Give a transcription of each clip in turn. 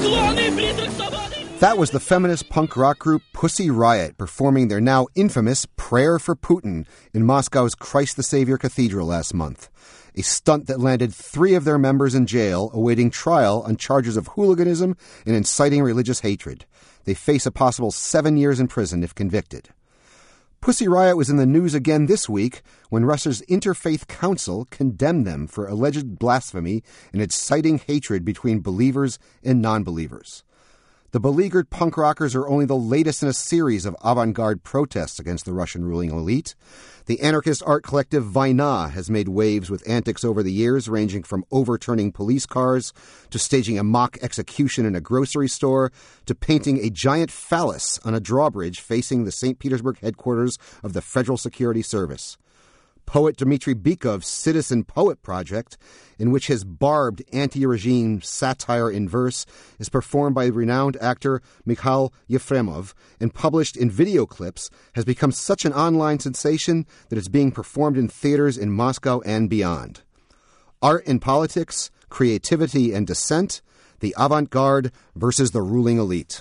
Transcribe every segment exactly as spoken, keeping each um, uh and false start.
That was the feminist punk rock group Pussy Riot performing their now infamous Prayer for Putin in Moscow's Christ the Savior Cathedral last month. A stunt that landed three of their members in jail awaiting trial on charges of hooliganism and inciting religious hatred. They face a possible seven years in prison if convicted. Pussy Riot was in the news again this week when Russia's Interfaith Council condemned them for alleged blasphemy and inciting hatred between believers and non-believers. The beleaguered punk rockers are only the latest in a series of avant-garde protests against the Russian ruling elite. The anarchist art collective Vayna has made waves with antics over the years, ranging from overturning police cars to staging a mock execution in a grocery store to painting a giant phallus on a drawbridge facing the Saint Petersburg headquarters of the Federal Security Service. Poet Dmitry Bykov's Citizen Poet Project, in which his barbed anti-regime satire in verse is performed by renowned actor Mikhail Yefremov and published in video clips, has become such an online sensation that it's being performed in theaters in Moscow and beyond. Art and politics, creativity and dissent, the avant-garde versus the ruling elite.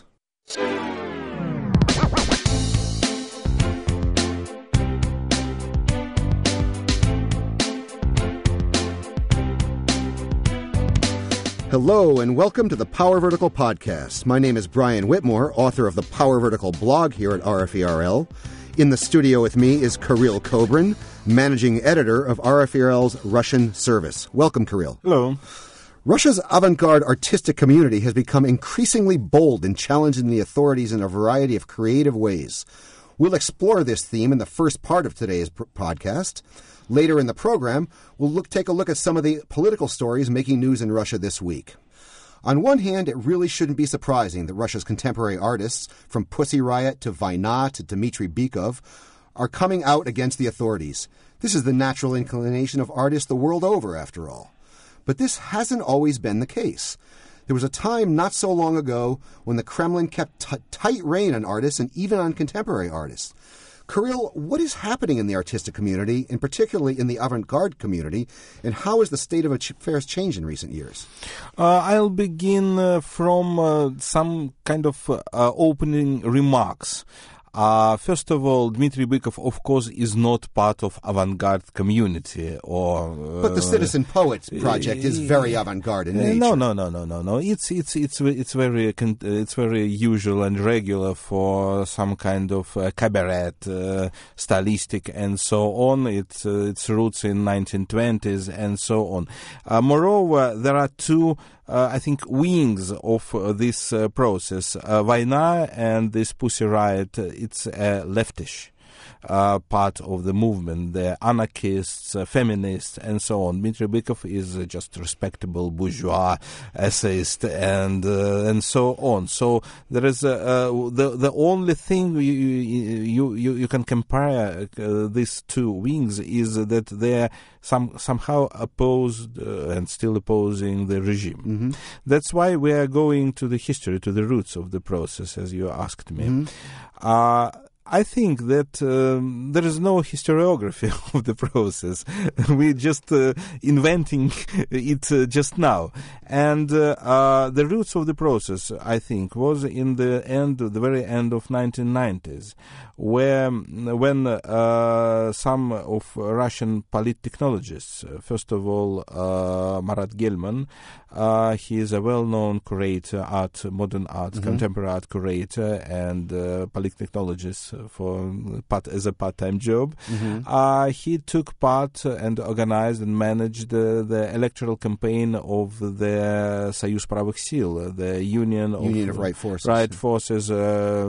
Hello, and welcome to the Power Vertical Podcast. My name is Brian Whitmore, author of the Power Vertical blog here at R F E R L. In the studio with me is Kirill Kobrin, managing editor of R F E R L's Russian service. Welcome, Kirill. Hello. Russia's avant-garde artistic community has become increasingly bold in challenging the authorities in a variety of creative ways. We'll explore this theme in the first part of today's pr- podcast. Later in the program, we'll look, take a look at some of the political stories making news in Russia this week. On one hand, it really shouldn't be surprising that Russia's contemporary artists, from Pussy Riot to Vayna to Dmitry Bykov, are coming out against the authorities. This is the natural inclination of artists the world over, after all. But this hasn't always been the case. There was a time not so long ago when the Kremlin kept t- tight rein on artists and even on contemporary artists. Kirill, what is happening in the artistic community, and particularly in the avant-garde community, and how has the state of affairs changed in recent years? Uh, I'll begin uh, from uh, some kind of uh, opening remarks. Uh, first of all, Dmitry Bykov, of course, is not part of avant-garde community, or uh, but the Citizen Poet Project uh, is very avant-garde in nature. No, no, no, no, no, no. It's it's it's it's very it's very usual and regular for some kind of uh, cabaret, uh, stylistic, and so on. It's uh, its roots in nineteen twenties and so on. Uh, moreover, there are two. Uh, I think wings of uh, this uh, process, uh, Vayna and this Pussy Riot, uh, it's a leftish uh, part of the movement. They're anarchists, uh, feminists, and so on. Dmitry Bykov is uh, just respectable bourgeois essayist, and uh, and so on. So there is a, uh, the the only thing you you you, you can compare uh, these two wings is that they're some somehow opposed uh, and still opposing the regime. Mm-hmm. That's why we are going to the history, to the roots of the process, as you asked me. Mm-hmm. Uh, I think that um, there is no historiography of the process. We're just uh, inventing it uh, just now. And uh, uh, the roots of the process, I think, was in the end, the very end of nineteen nineties, where when uh, some of Russian polittechnologists, uh, first of all, uh, Marat Gelman, uh, he is a well-known curator, art, modern art, mm-hmm. contemporary art curator, and uh, polittechnologist for part as a part-time job. Mm-hmm. Uh, he took part and organized and managed uh, the electoral campaign of the Союз правых сил, the Union of, Union of Right Forces, right forces uh, uh,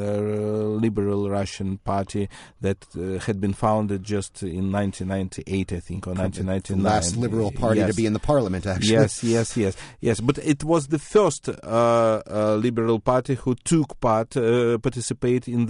liberal Russian party that uh, had been founded just in nineteen ninety-eight, I think, or nineteen ninety-nine. The last liberal party yes. to be in the parliament, actually. Yes, yes, yes, yes. But it was the first uh, uh, liberal party who took part, uh, participate in the election.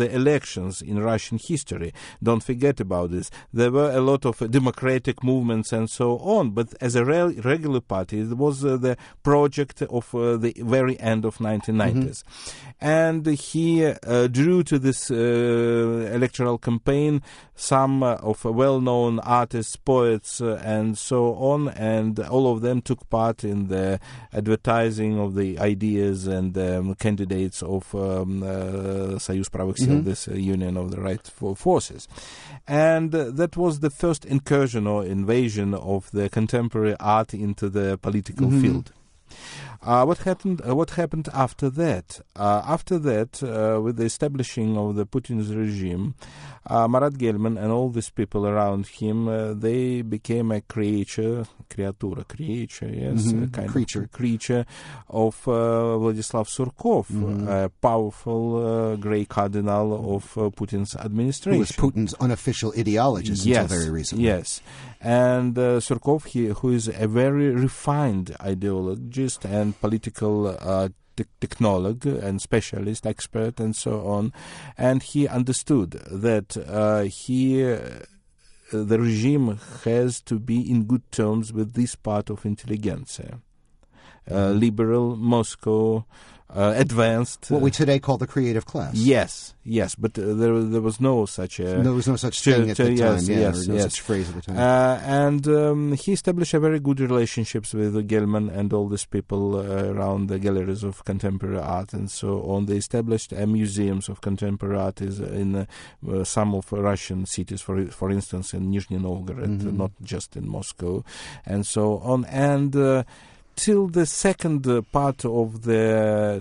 elections in Russian history. Don't forget about this. There were a lot of uh, democratic movements and so on, but as a re- regular party, it was uh, the project of uh, the very end of nineteen nineties. Mm-hmm. And he uh, drew to this uh, electoral campaign some uh, of uh, well-known artists, poets, uh, and so on, and all of them took part in the advertising of the ideas and um, candidates of um, uh, Союз правых сил, mm-hmm. this uh, union of the right forces. And uh, that was the first incursion or invasion of the contemporary art into the political mm-hmm. field. Uh, what happened? Uh, what happened after that? Uh, after that, uh, with the establishing of the Putin's regime, uh, Marat Gelman and all these people around him, uh, they became a creature, creatura, creature, yes, mm-hmm. a kind creature. of creature of uh, Vladislav Surkov, mm-hmm. a powerful uh, grey cardinal of uh, Putin's administration. Who was Putin's unofficial ideologist yes, until very recently. Yes, and uh, Surkov, he, who is a very refined ideologist and political uh, te- technologue and specialist, expert, and so on, and he understood that uh, he, uh, the regime has to be in good terms with this part of intelligentsia, uh, liberal Moscow. Uh, advanced. What we today call the creative class. Yes, yes, but uh, there there was no such a... There was no such thing at the time, yes, yeah, yes, or no yes. such phrase at the time. Uh, and um, he established a very good relationships with uh, Gelman and all these people uh, around the galleries of contemporary art and so on. They established uh, museums of contemporary art is in uh, uh, some of Russian cities, for for instance, in Nizhny Novgorod, mm-hmm. uh, not just in Moscow, and so on. And... Uh, Till the second uh, part of the uh,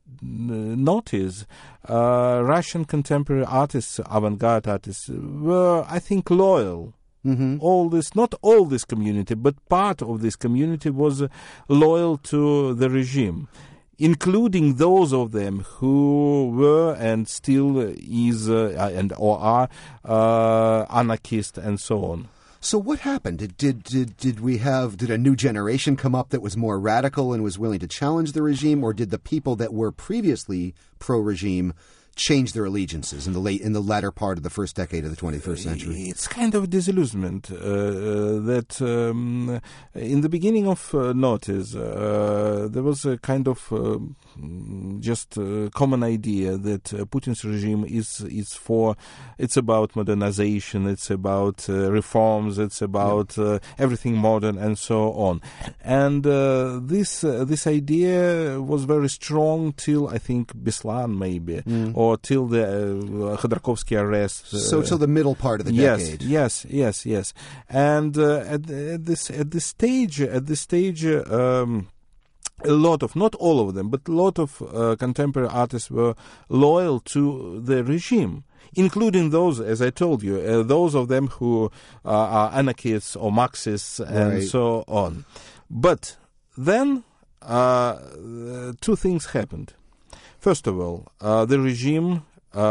notice, uh, Russian contemporary artists, avant-garde artists, were, I think, loyal. Mm-hmm. All this, not all this community, but part of this community was uh, loyal to the regime, including those of them who were and still is uh, and or are uh, anarchist and so on. So what happened? Did, did did did we have did a new generation come up that was more radical and was willing to challenge the regime, or did the people that were previously pro-regime change their allegiances in the late in the latter part of the first decade of the twenty-first century? It's kind of disillusionment uh, that um, in the beginning of uh, notice uh, there was a kind of uh, just a common idea that uh, Putin's regime is is for it's about modernization, it's about uh, reforms, it's about yeah. uh, everything modern and so on. And uh, this uh, this idea was very strong till I think Beslan maybe mm. or till the uh, Khodorkovsky arrest. Uh, so till the middle part of the yes, decade. Yes, yes, yes. And uh, at, at this at this stage, at this stage. Um, A lot of, not all of them, but a lot of uh, contemporary artists were loyal to the regime, including those, as I told you, uh, those of them who uh, are anarchists or Marxists and right. so on. But then uh, two things happened. First of all, uh, the regime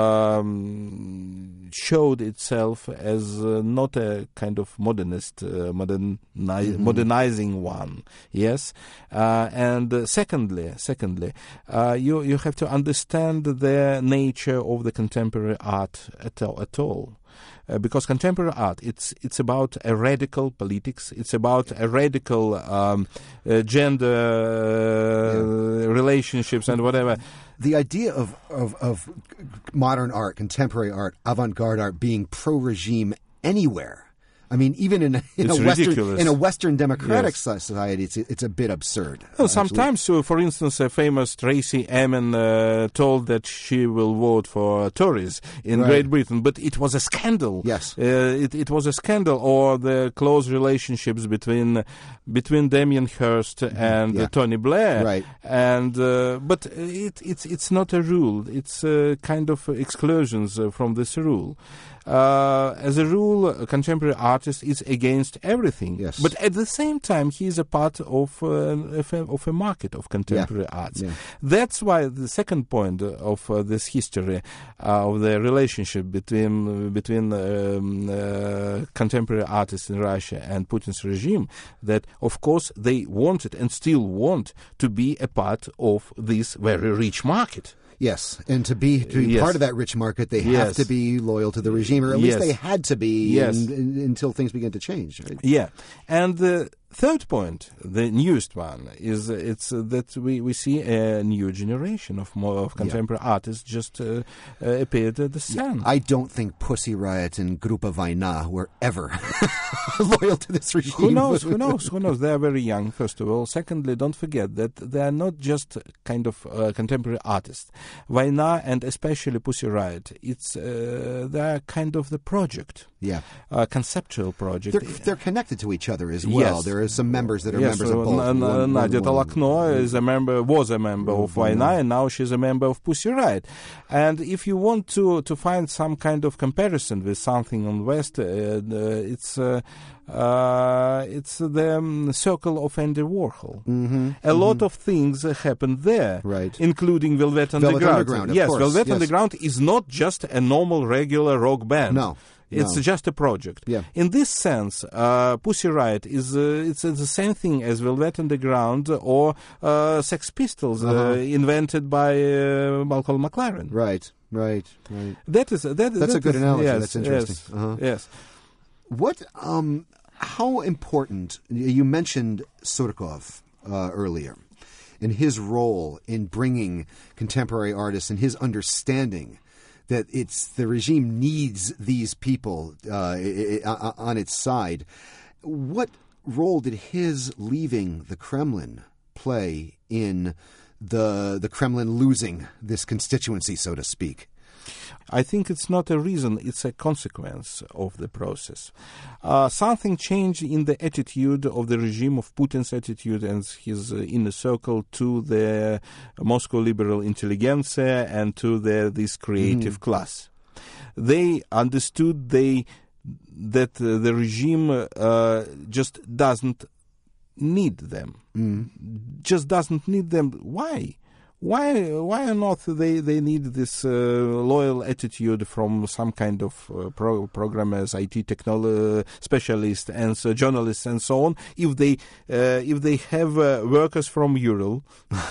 um, showed itself as uh, not a kind of modernist, uh, moderni- mm-hmm. modernizing one. Yes, uh, and uh, secondly, secondly, uh, you you have to understand the nature of the contemporary art at all. At all. Uh, because contemporary art, it's it's about a radical politics, it's about a radical um, uh, gender uh, yeah. relationships and whatever. The idea of, of, of modern art, contemporary art, avant-garde art being pro-regime anywhere. I mean, even in, in, a, Western, in a Western democratic yes. society, it's, it's a bit absurd. No, sometimes, uh, for instance, a famous Tracy Emin uh, told that she will vote for Tories in right. Great Britain, but it was a scandal. Yes. Uh, it, it was a scandal, or the close relationships between between Damien Hirst and yeah. uh, Tony Blair. Right. And uh, but it, it's it's not a rule. It's uh, kind of exclusions uh, from this rule. Uh, as a rule, a contemporary artist is against everything. Yes. But at the same time, he is a part of, uh, of, a, of a market of contemporary yeah. arts. Yeah. That's why the second point of uh, this history uh, of the relationship between uh, between um, uh, contemporary artists in Russia and Putin's regime, that of course they wanted and still want to be a part of this very rich market. Yes, and to be to be Yes. part of that rich market, they have Yes. to be loyal to the regime, or at least Yes. they had to be Yes. in, in, until things begin to change. Right? Yeah, and the third point, the newest one, is uh, it's uh, that we, we see a new generation of more of contemporary artists just uh, uh, appeared at the scene. I don't think Pussy Riot and Grupa Vajna were ever loyal to this regime. Who knows? Who knows? Who knows? They are very young, first of all. Secondly, don't forget that they are not just kind of uh, contemporary artists. Vajna and especially Pussy Riot, it's uh, they are kind of the project, Yeah, uh, conceptual project. they're, they're connected to each other as well. Yes. There are some members that are Yes, members of uh, both. N- One- N- one- Nadia one- Talakno is a member, was a member of Vajna, and now she's a member of Pussy Riot. And if you want to, to find some kind of comparison with something on West, uh, uh, it's uh, uh, it's the um, circle of Andy Warhol. Mhm, A lot of things uh, happened there, Right. including Velvet Underground. Underground, of yes, course, Velvet yes. Underground is not just a normal, regular rock band. No. It's no. just a project. Yeah. In this sense, uh, Pussy Riot is uh, it's uh, the same thing as Velvet Underground or uh, Sex Pistols, uh, Uh-huh. invented by uh, Malcolm McLaren. Right, right, right. That is that. That's that a good is- analogy. Yes, That's interesting. Yes, Uh-huh. yes. What? Um, how important? You mentioned Surkov uh, earlier, and his role in bringing contemporary artists and his understanding that it's the regime needs these people uh, i- i- on its side. What role did his leaving the Kremlin play in the the Kremlin losing this constituency, so to speak? I think it's not a reason, it's a consequence of the process. Uh, something changed in the attitude of the regime, of Putin's attitude and his uh, inner circle to the Moscow liberal intelligentsia and to the, this creative class. They understood they that uh, the regime uh, just doesn't need them. Just doesn't need them. Why? Why why not they, they need this uh, loyal attitude from some kind of uh, pro- programmers, I T technolo- specialists, and so journalists, and so on? If they uh, if they have uh, workers from Ural,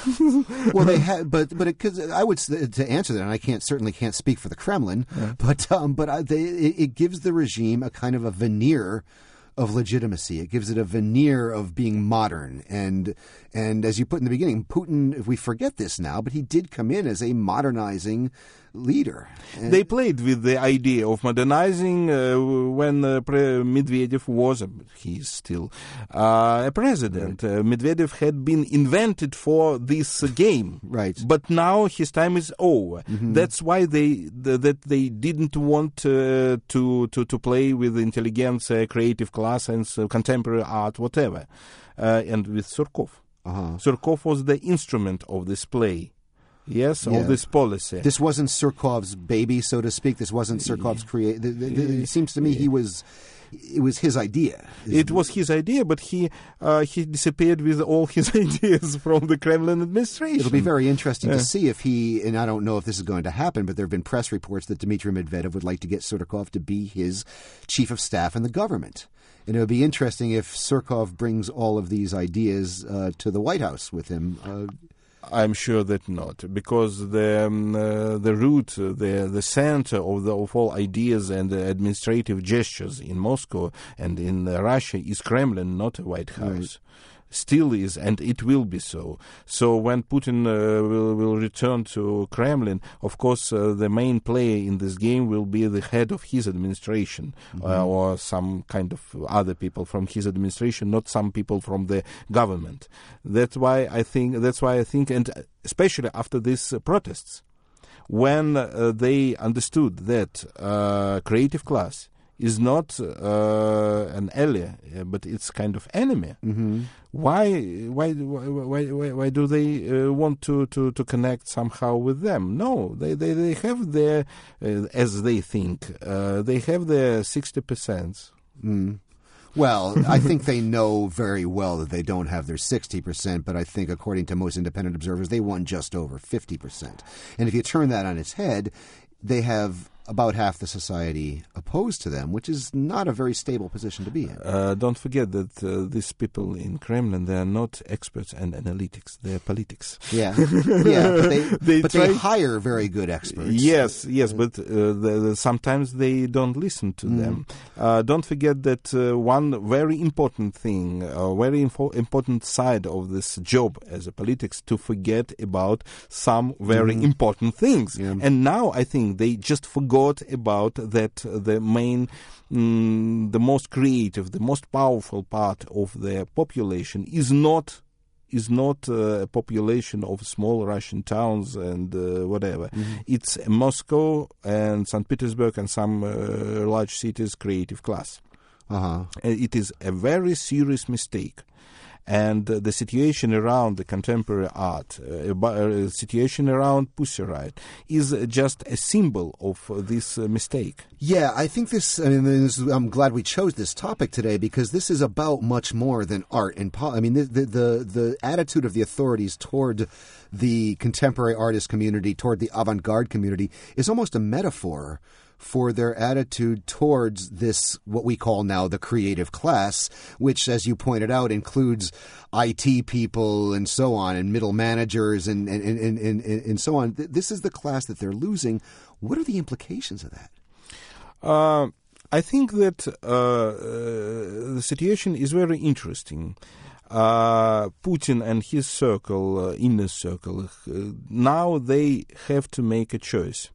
Well, they had, but but because I would s- to answer that, and I can't certainly can't speak for the Kremlin, but um, but I, they, it, it gives the regime a kind of a veneer of legitimacy. It gives it a veneer of being modern, and and as you put in the beginning, Putin. We forget this now, but he did come in as a modernizing leader. And they played with the idea of modernizing uh, when uh, Pre- Medvedev was, uh, he is still uh, a president. Uh, Medvedev had been invented for this uh, game. Right. But now his time is over. That's why they th- that they didn't want uh, to, to to play with intelligentsia, creative class, and uh, contemporary art, whatever. Uh, and with Surkov. Uh-huh. Surkov was the instrument of this play. Yes, Yeah. of this policy. This wasn't Surkov's baby, so to speak. This wasn't Surkov's create. th- th- th- It seems to me he was. It was his idea. It was his idea, but he uh, he disappeared with all his ideas from the Kremlin administration. It'll be very interesting Yeah. to see if he, and I don't know if this is going to happen, but there have been press reports that Dmitry Medvedev would like to get Surkov to be his chief of staff in the government. And it would be interesting if Surkov brings all of these ideas uh, to the White House with him. Uh, I'm sure that not, because the um, uh, the root, uh, the the center of the of all ideas and uh, administrative gestures in Moscow and in uh, Russia is Kremlin, not a White House. Still is, and it will be so. So when Putin uh, will will return to Kremlin, of course, uh, the main player in this game will be the head of his administration, uh, or some kind of other people from his administration, not some people from the government. That's why I think. That's why I think, and especially after these uh, protests, when uh, they understood that uh, creative class is not uh, an ally, uh, but it's kind of enemy. mm-hmm. Why, why, why, why, why do they uh, want to, to, to connect somehow with them? No, they, they, they have their, uh, as they think, uh, they have their sixty percent. Mm. Well, I think they know very well that they don't have their sixty percent, but I think according to most independent observers, they won just over fifty percent. And if you turn that on its head, they have about half the society opposed to them, which is not a very stable position to be in. Uh, don't forget that uh, these people in Kremlin, they are not experts in analytics, they are politics. Yeah, yeah, but they, they, but they hire very good experts. Yes, yes, but uh, the, the, sometimes they don't listen to mm. them. Uh, don't forget that uh, one very important thing, a very info- important side of this job as a politics, to forget about some very mm. important things. Yeah. And now I think they just forgot about that the main, mm, the most creative, the most powerful part of the population is not is not uh, a population of small Russian towns and uh, whatever. Mm-hmm. It's Moscow and Saint Petersburg and some uh, large cities creative class. Uh-huh. It is a very serious mistake. And uh, the situation around the contemporary art, uh, uh, situation around Pussy Riot, is uh, just a symbol of uh, this uh, mistake. Yeah, I think this, I mean, this, I'm glad we chose this topic today because this is about much more than art and po- I mean, the, the, the, the attitude of the authorities toward the contemporary artist community, toward the avant-garde community, is almost a metaphor for their attitude towards this, what we call now the creative class, which, as you pointed out, includes I T people and so on, and middle managers and, and, and, and, and so on. This is the class that they're losing. What are the implications of that? Uh, I think that uh, uh, the situation is very interesting. Uh, Putin and his circle, uh, inner circle, uh, now they have to make a choice.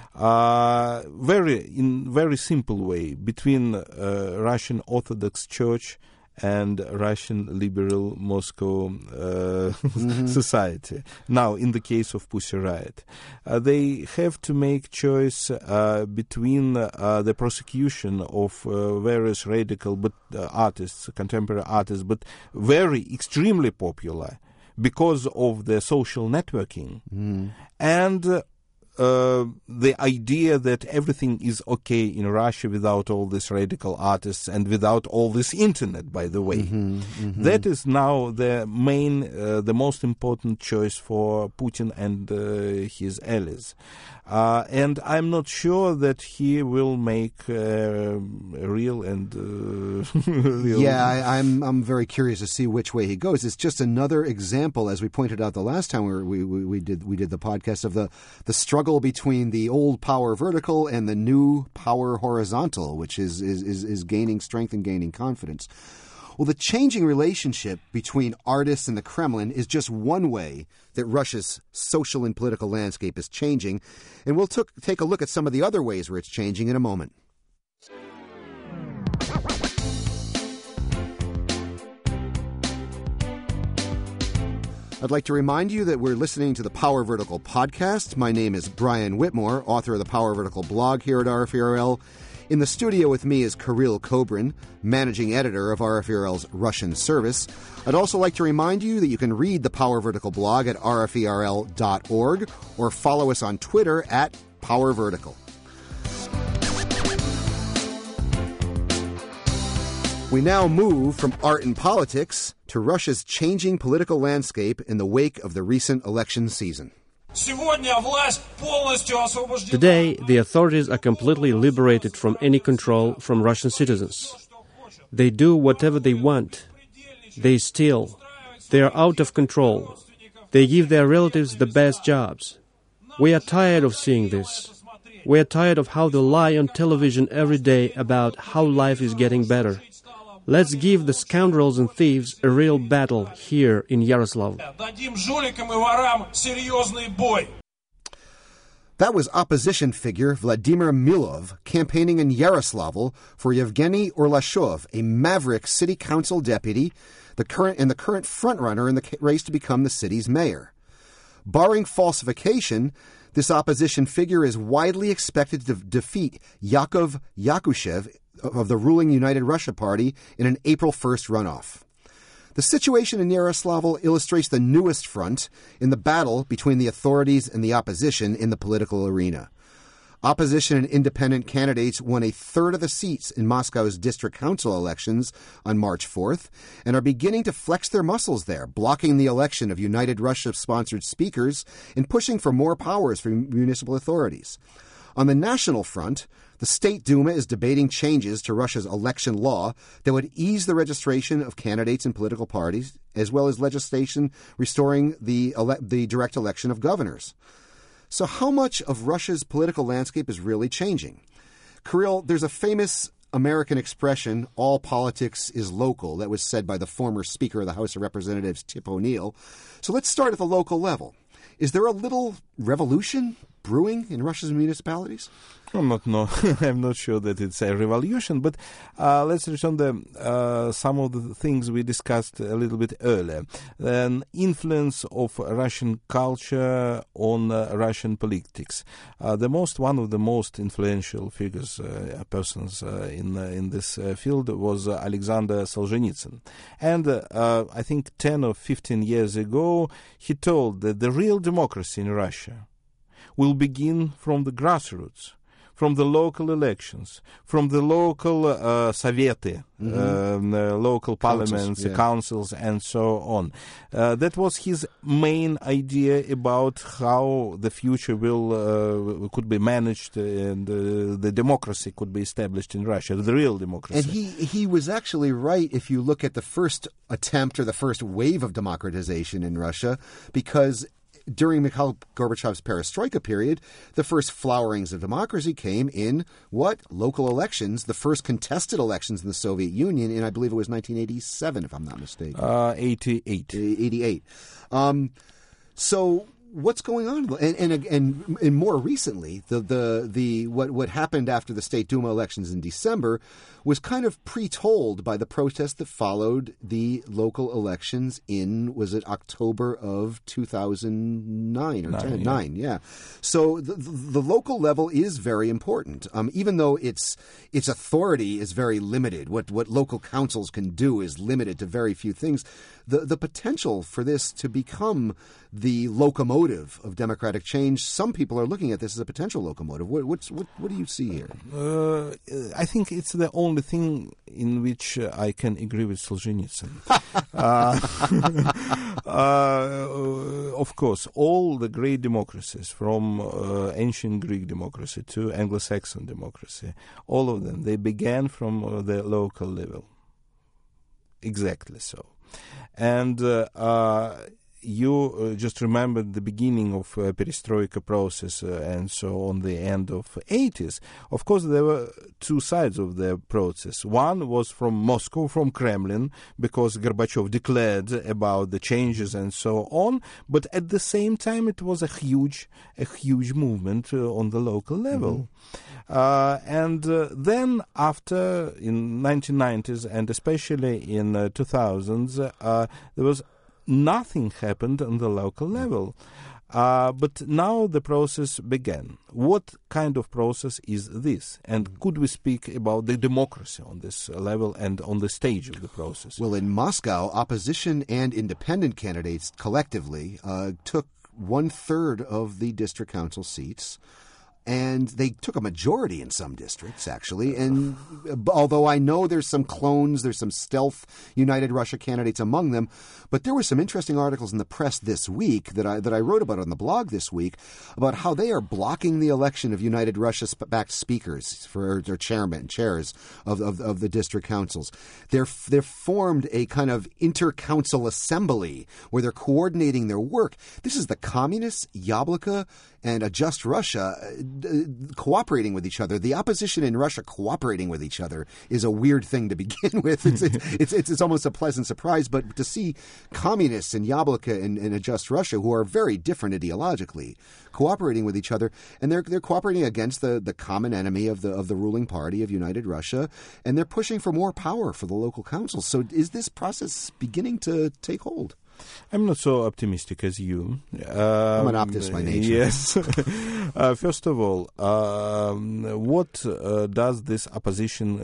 Uh, very in very simple way between uh, Russian Orthodox Church and Russian liberal Moscow uh, mm-hmm. society. Now, in the case of Pussy Riot, uh, they have to make choice uh, between uh, the prosecution of uh, various radical but uh, artists, contemporary artists, but very extremely popular because of the social networking, mm. and uh, Uh, the idea that everything is okay in Russia without all these radical artists and without all this internet, by the way. Mm-hmm, mm-hmm. That is now the main, uh, the most important choice for Putin and uh, his allies. Uh, and I'm not sure that he will make uh, a real and uh, real. Yeah, I, I'm I'm very curious to see which way he goes. It's just another example, as we pointed out the last time we we, we did we did the podcast, of the the struggle between the old power vertical and the new power horizontal, which is is is, is gaining strength and gaining confidence. Well, the changing relationship between artists and the Kremlin is just one way that Russia's social and political landscape is changing, and we'll took, take a look at some of the other ways where it's changing in a moment. I'd like to remind you that we're listening to the Power Vertical podcast. My name is Brian Whitmore, author of the Power Vertical blog here at R F E R L. In the studio with me is Kirill Kobrin, managing editor of R F E R L's Russian service. I'd also like to remind you that you can read the Power Vertical blog at R F E R L dot org or follow us on Twitter at Power Vertical. We now move from art and politics to Russia's changing political landscape in the wake of the recent election season. Today, the authorities are completely liberated from any control from Russian citizens. They do whatever they want. They steal. They are out of control. They give their relatives the best jobs. We are tired of seeing this. We are tired of how they lie on television every day about how life is getting better. Let's give the scoundrels and thieves a real battle here in Yaroslavl. That was opposition figure Vladimir Milov campaigning in Yaroslavl for Yevgeny Orlashov, a maverick city council deputy, the current and the current frontrunner in the race to become the city's mayor. Barring falsification, this opposition figure is widely expected to defeat Yakov Yakushev of the ruling United Russia Party in an April first runoff. The situation in Yaroslavl illustrates the newest front in the battle between the authorities and the opposition in the political arena. Opposition and independent candidates won a third of the seats in Moscow's district council elections on March fourth and are beginning to flex their muscles there, blocking the election of United Russia-sponsored speakers and pushing for more powers for municipal authorities. On the national front, the State Duma is debating changes to Russia's election law that would ease the registration of candidates in political parties, as well as legislation restoring the, ele- the direct election of governors. So how much of Russia's political landscape is really changing? Kirill, there's a famous American expression, all politics is local, that was said by the former Speaker of the House of Representatives, Tip O'Neill. So let's start at the local level. Is there a little revolution brewing in Russia's municipalities? I'm not no, I'm not sure that it's a revolution, but uh, let's return to uh, some of the things we discussed a little bit earlier. An influence of Russian culture on uh, Russian politics. Uh, the most one of the most influential figures, uh, persons uh, in uh, in this uh, field was uh, Alexander Solzhenitsyn, and uh, uh, I think ten or fifteen years ago he told that the real democracy in Russia will begin from the grassroots, from the local elections, from the local uh, Sovieti, mm-hmm. um, uh, local councils, parliaments, yeah. councils, and so on. Uh, that was his main idea about how the future will uh, could be managed and uh, the democracy could be established in Russia, the real democracy. And he, he was actually right if you look at the first attempt or the first wave of democratization in Russia, because during Mikhail Gorbachev's perestroika period, the first flowerings of democracy came in what? Local elections, the first contested elections in the Soviet Union in, I believe it was nineteen eighty-seven, if I'm not mistaken. Uh, eighty-eight. eighty-eight. Um, so what's going on? And, and and and more recently, the the the what what happened after the State Duma elections in December was kind of pre-told by the protest that followed the local elections in, was it October of two thousand nine or nine, ten? Yeah. Nine, yeah. So the, the local level is very important, um, even though its its authority is very limited. What what local councils can do is limited to very few things. The the potential for this to become the locomotive of democratic change, some people are looking at this as a potential locomotive. What what's, what what do you see here? Uh, I think it's the only thing in which uh, I can agree with Solzhenitsyn. uh, uh, of course, all the great democracies, from uh, ancient Greek democracy to Anglo-Saxon democracy, all of them, they began from uh, the local level. Exactly so. And uh, uh, you uh, just remembered the beginning of uh, perestroika process uh, and so on the end of eighties. Of course, there were two sides of the process. One was from Moscow, from Kremlin, because Gorbachev declared about the changes and so on. But at the same time, it was a huge, a huge movement uh, on the local level. Mm-hmm. Uh, and uh, then after, in nineteen nineties and especially in uh, two thousands, uh, there was nothing happened on the local level. Uh, but now the process began. What kind of process is this? And could we speak about the democracy on this level and on the stage of the process? Well, in Moscow, opposition and independent candidates collectively uh, took one-third of the district council seats. And they took a majority in some districts, actually. And although I know there's some clones, there's some stealth United Russia candidates among them, but there were some interesting articles in the press this week that I that I wrote about on the blog this week about how they are blocking the election of United Russia-backed speakers for their chairmen, chairs of, of of the district councils. They're they've formed a kind of inter-council assembly where they're coordinating their work. This is the Communists, Yabloko, and A Just Russia cooperating with each other. The opposition in Russia cooperating with each other is a weird thing to begin with. It's it's it's, it's, it's almost a pleasant surprise, but to see communists in Yabloko and, and A Just Russia, who are very different ideologically, cooperating with each other, and they're they're cooperating against the, the common enemy of the of the ruling party of United Russia, and they're pushing for more power for the local councils. So is this process beginning to take hold? I'm not so optimistic as you. Um, I'm an optimist by nature. Yes. uh, first of all, um, what uh, does this opposition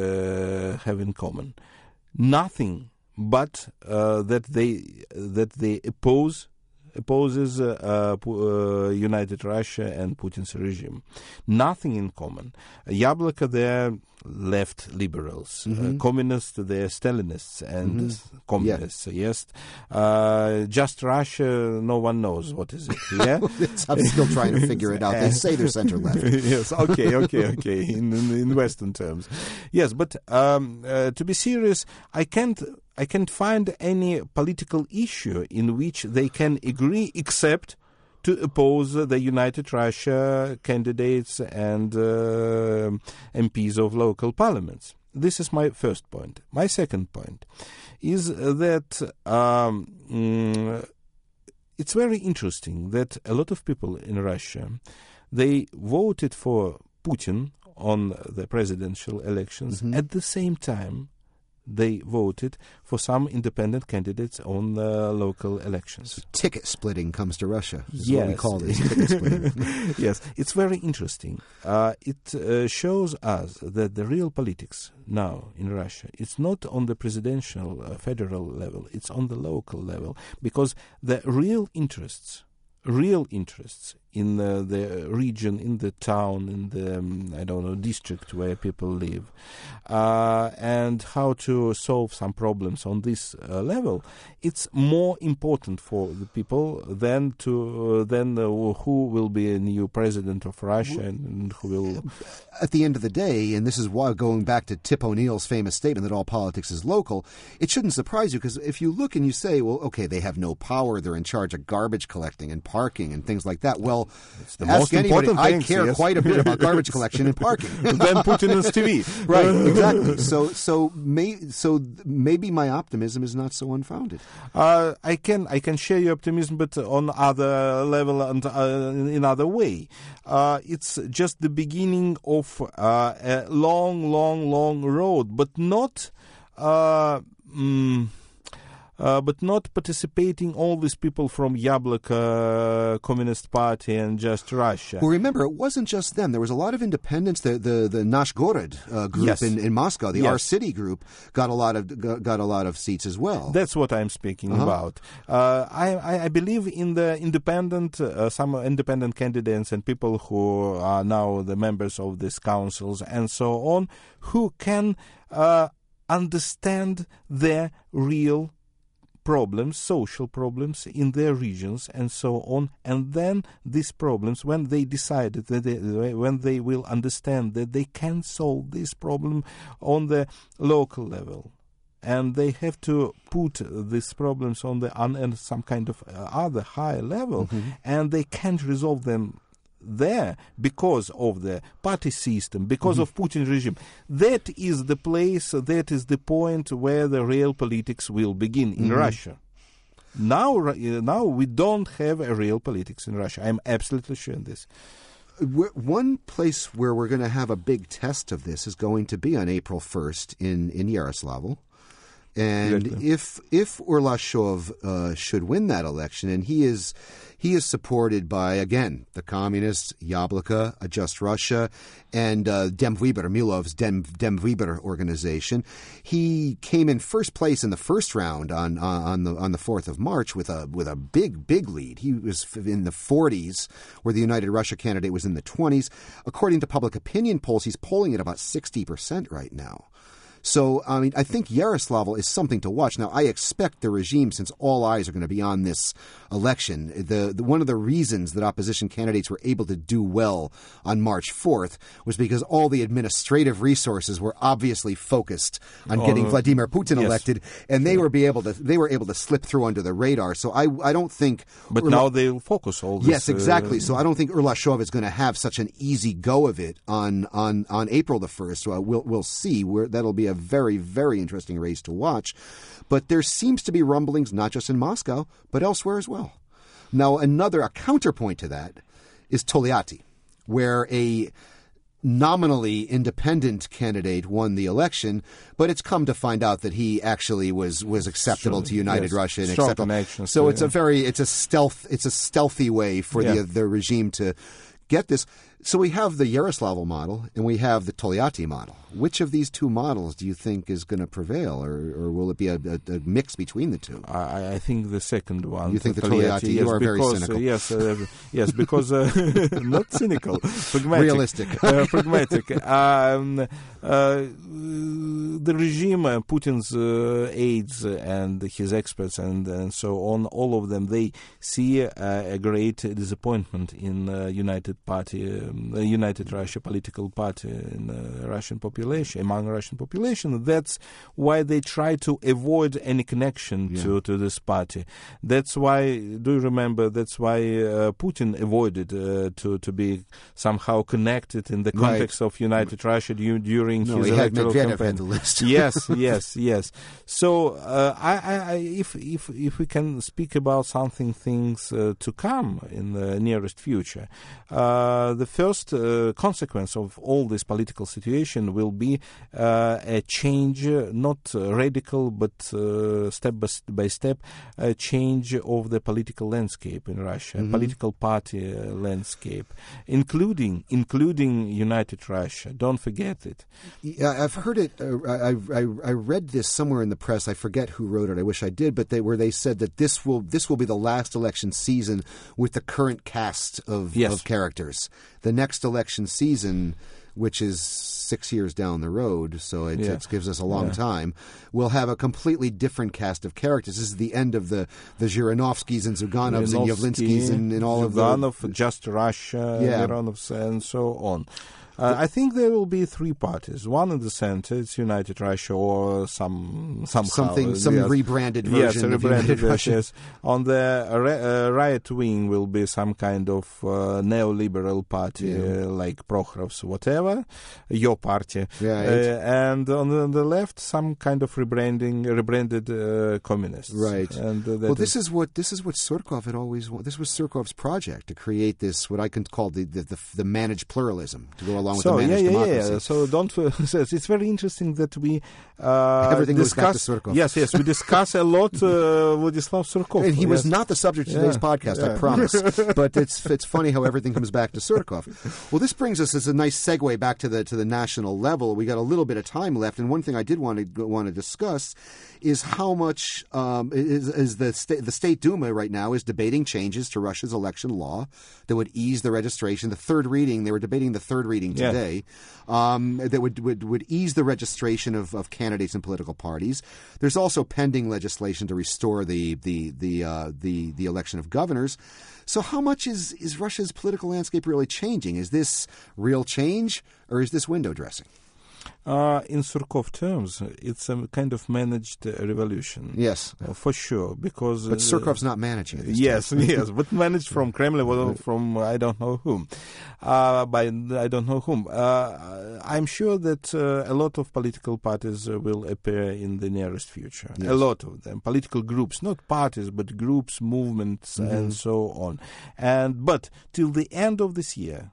uh, have in common? Nothing but uh, that they that they oppose opposes uh, uh, uh, United Russia and Putin's regime. Nothing in common. Yabloko, they're left liberals. Mm-hmm. Uh, communists, they're Stalinists and Mm-hmm. communists, yeah. Yes. Uh, just Russia, no one knows what is it, yeah? I'm still trying to figure it out. They say they're center-left. Yes, okay, okay, okay, in, in, in Western terms. Yes, but um, uh, to be serious, I can't I can't find any political issue in which they can agree except to oppose the United Russia candidates and uh, M Ps of local parliaments. This is my first point. My second point is that um, mm, it's very interesting that a lot of people in Russia, they voted for Putin on the presidential elections. Mm-hmm. At the same time, they voted for some independent candidates on the local elections. So ticket splitting comes to Russia, is yes. what we call this, ticket splitting. Yes, it's very interesting. Uh, it uh, shows us that the real politics now in Russia, it's not on the presidential uh, federal level, it's on the local level, because the real interests, real interests in uh, the region, in the town, in the, um, I don't know, district where people live, uh, and how to solve some problems on this uh, level, it's more important for the people than to uh, than uh, who will be a new president of Russia and who will... At the end of the day, and this is why, going back to Tip O'Neill's famous statement that all politics is local, it shouldn't surprise you, because if you look and you say, well, okay, they have no power, they're in charge of garbage collecting and parking and things like that, well, it's the ask most anybody, important I things, care yes. quite a bit about garbage collection and parking. Then Putin's T V. Right, exactly. So, so, may, so maybe my optimism is not so unfounded. Uh, I can I can share your optimism, but on other level and uh, in other way. Uh, it's just the beginning of uh, a long, long, long road, but not. Uh, mm, Uh, but not participating all these people from Yabloko uh, Communist Party and Just Russia. Well, remember, it wasn't just them. There was a lot of independents. The the, the Nash Gorod uh, group Yes. in, in Moscow, the Yes. Our City group, got a lot of got, got a lot of seats as well. That's what I'm speaking Uh-huh. about. Uh, I, I, I believe in the independent, uh, some independent candidates and people who are now the members of these councils and so on, who can uh, understand their real problems, social problems in their regions and so on, and then these problems, when they decided that they, when they will understand that they can solve this problem on the local level, and they have to put these problems on the on, on some kind of uh, other higher level, Mm-hmm. and they can't resolve them there because of the party system, because Mm-hmm. of Putin regime. That is the place, that is the point where the real politics will begin in Mm-hmm. Russia. Now, uh, now we don't have a real politics in Russia. I'm absolutely sure in this. We're, one place where we're going to have a big test of this is going to be on April first in, in Yaroslavl. And Exactly. if if Urlashov uh, should win that election, and he is he is supported by, again, the communists, Yabloko, uh, Just Russia, and uh, Demvybor, Milov's Dem, Demvybor organization. He came in first place in the first round on uh, on the on the fourth of March with a with a big big lead. He was in the forties, where the United Russia candidate was in the twenties. According to public opinion polls, he's polling at about sixty percent right now. So, I mean, I think Yaroslavl is something to watch. Now, I expect the regime, since all eyes are going to be on this election, the, the one of the reasons that opposition candidates were able to do well on March fourth was because all the administrative resources were obviously focused on Oh, getting Vladimir Putin yes. elected, and they were be able to they were able to slip through under the radar. So I I don't think. But Urla- now they'll focus all this. Yes, exactly. Uh, So I don't think Urlashov is going to have such an easy go of it on on, on April the first. So we'll we'll see. Where that'll be a very very interesting race to watch. But there seems to be rumblings not just in Moscow but elsewhere as well. Now another a counterpoint to that is Togliatti, where a nominally independent candidate won the election, but it's come to find out that he actually was was acceptable Sure, to United yes. Russia and Strong acceptable. connections So to- it's a very it's a stealth it's a stealthy way for Yeah. the the regime to get this. So we have the Yaroslavl model and we have the Togliatti model. Which of these two models do you think is going to prevail, or, or will it be a, a, a mix between the two? I, I think the second one. You think the Togliatti, Togliatti? yes, You are very because, cynical. Uh, yes, uh, yes, because uh, not cynical, pragmatic, realistic, uh, pragmatic. Um, uh, the regime, uh, Putin's uh, aides and his experts, and, and so on, all of them, they see uh, a great disappointment in uh, United Party, um, United Russia political party in the Russian population, among Russian population. That's why they try to avoid any connection yeah. to, to this party. That's why, do you remember, that's why uh, Putin avoided uh, to, to be somehow connected in the context right. of United Russia du- during no, his he had electoral Medvedev campaign. had the list. yes, yes, yes. So uh, I, I, I, if if if we can speak about something things uh, to come in the nearest future, uh, the first uh, consequence of all this political situation will be uh, a change, uh, not uh, radical, but uh, step by, by step, a change of the political landscape in Russia, mm-hmm. political party uh, landscape, including including United Russia. Don't forget it. Yeah, I've heard it. Uh, I, I I read this somewhere in the press. I forget who wrote it. I wish I did, but they where they said that this will this will be the last election season with the current cast of, yes. of characters. The next election season, which is six years down the road, so it, yeah. it gives us a long yeah. time, we'll have a completely different cast of characters. This is the end of the, the Zhirinovskys and Zyuganovs and Yavlinskys and, and all Zyuganov, of the... Just Russia, yeah. Mironovs, and so on. Uh, I think there will be three parties. One in the center, it's United Russia, or some somehow, something, some yes. rebranded yes, version a of rebranded United Russia. Yes. On the uh, right wing will be some kind of uh, neoliberal party, yeah. uh, like Prokhorov's, whatever, your party, right. uh, and on the, on the left, some kind of rebranding, rebranded uh, communists. Right. And uh, well, this is, is what this is what Surkov had always wanted. This was Surkov's project to create this what I can call the the, the, the managed pluralism to go along with so, the managed yeah, yeah, democracy. Yeah. So don't. It's very interesting that we uh, everything discuss. Goes back to Surkov. Yes, yes, we discuss a lot. Uh, Vladislav Surkov, and he yes. was not the subject of today's yeah. podcast, yeah. I promise. But it's it's funny how everything comes back to Surkov. Well, this brings us as a nice segue back to the to the national level. We got a little bit of time left, and one thing I did want to want to discuss is how much um, is, is the state the State Duma right now is debating changes to Russia's election law that would ease the registration. The third reading, they were debating the third reading today, yeah. um, that would, would would ease the registration of, of candidates and political parties. There's also pending legislation to restore the the the uh, the, the election of governors. So how much is, is Russia's political landscape really changing? Is this real change, or is this window dressing? Uh, in Surkov terms, it's a kind of managed uh, revolution. Yes. Uh, for sure, because... But Surkov's uh, not managing it. Yes, yes, but managed from Kremlin, or from I don't know whom. Uh, by I don't know whom. Uh, I'm sure that uh, a lot of political parties uh, will appear in the nearest future. Yes. A lot of them. Political groups, not parties, but groups, movements, mm-hmm. and so on. And But till the end of this year,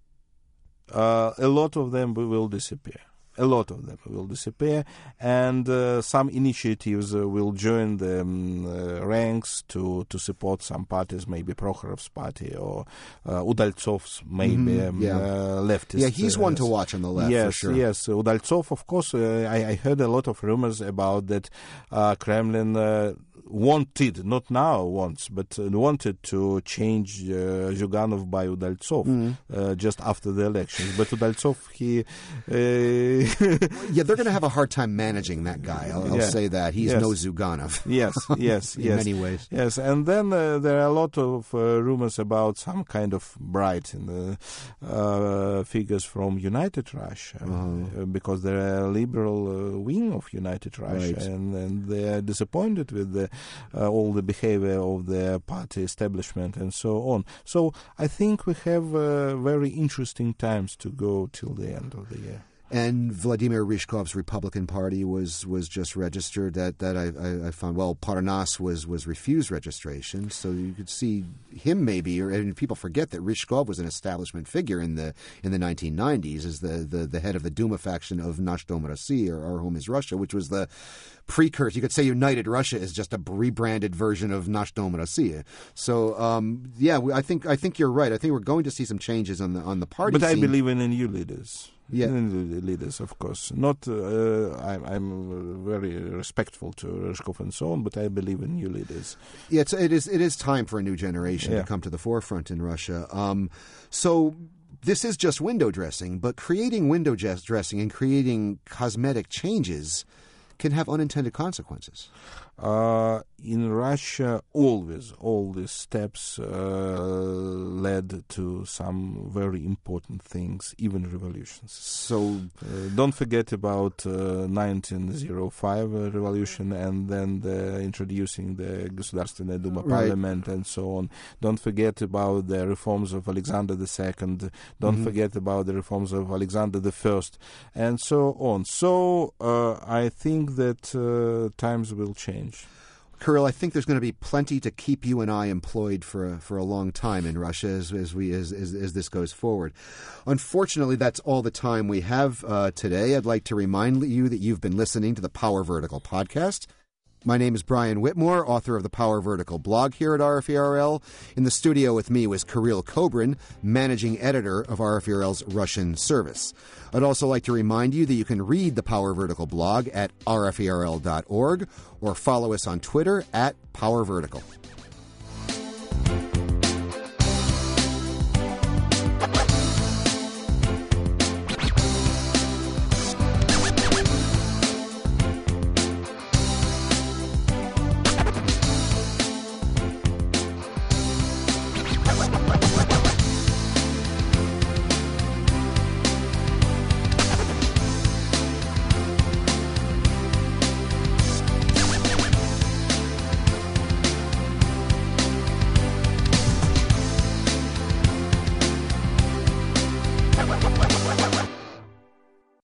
uh, a lot of them will disappear. A lot of them will disappear, and uh, some initiatives uh, will join the um, uh, ranks to, to support some parties, maybe Prokhorov's party or uh, Udaltsov's, maybe mm-hmm. um, yeah. uh, leftist. Yeah, he's uh, one to watch on the left, yes, for sure. Yes, Udaltsov, of course, uh, I, I heard a lot of rumors about that uh, Kremlin uh, wanted, not now wants, but uh, wanted to change uh, Zyuganov by Udaltsov mm-hmm. uh, just after the elections. But Udaltsov, he... Uh, yeah, they're going to have a hard time managing that guy. I'll, I'll yeah. say that. He's yes. no Zyuganov. Yes, yes, in yes. many ways. Yes, and then uh, there are a lot of uh, rumors about some kind of bright in the, uh, figures from United Russia, uh-huh. uh, because there are a liberal uh, wing of United Russia, right. and, and they are disappointed with the, uh, all the behavior of the party establishment and so on. So I think we have uh, very interesting times to go till the end of the year. And Vladimir Ryzhkov's Republican Party was, was just registered. That that I, I, I found. Well, Parnas was, was refused registration, so you could see him maybe. Or, and people forget that Ryzhkov was an establishment figure in the in the nineteen nineties as the, the, the head of the Duma faction of Nash Dom Россия, or Our Home is Russia, which was the precursor. You could say United Russia is just a rebranded version of Nash Dom Россия. So um, yeah, I think I think you're right. I think we're going to see some changes on the on the party. But I scene. believe in new leaders. Yeah, leaders, of course. Not. Uh, I'm, I'm very respectful to Ryzhkov and so on, but I believe in new leaders. Yeah, it's, it is. It is time for a new generation yeah. to come to the forefront in Russia. Um, so this is just window dressing, but creating window dressing and creating cosmetic changes can have unintended consequences. Uh, in Russia, always all these steps uh, led to some very important things, even revolutions. So uh, don't forget about uh, nineteen oh five uh, revolution, and then the introducing the Государственная Дума right. parliament and so on. Don't forget about the reforms of Alexander the Second. Don't mm-hmm. forget about the reforms of Alexander the First, and so on. So uh, I think that uh, times will change. Kirill, I think there's going to be plenty to keep you and I employed for a, for a long time in Russia as, as we as, as, as this goes forward. Unfortunately, that's all the time we have uh, today. I'd like to remind you that you've been listening to the Power Vertical podcast. My name is Brian Whitmore, author of the Power Vertical blog here at R F E R L. In the studio with me was Kirill Kobrin, managing editor of R F E R L's Russian service. I'd also like to remind you that you can read the Power Vertical blog at r f e r l dot org or follow us on Twitter at Power Vertical.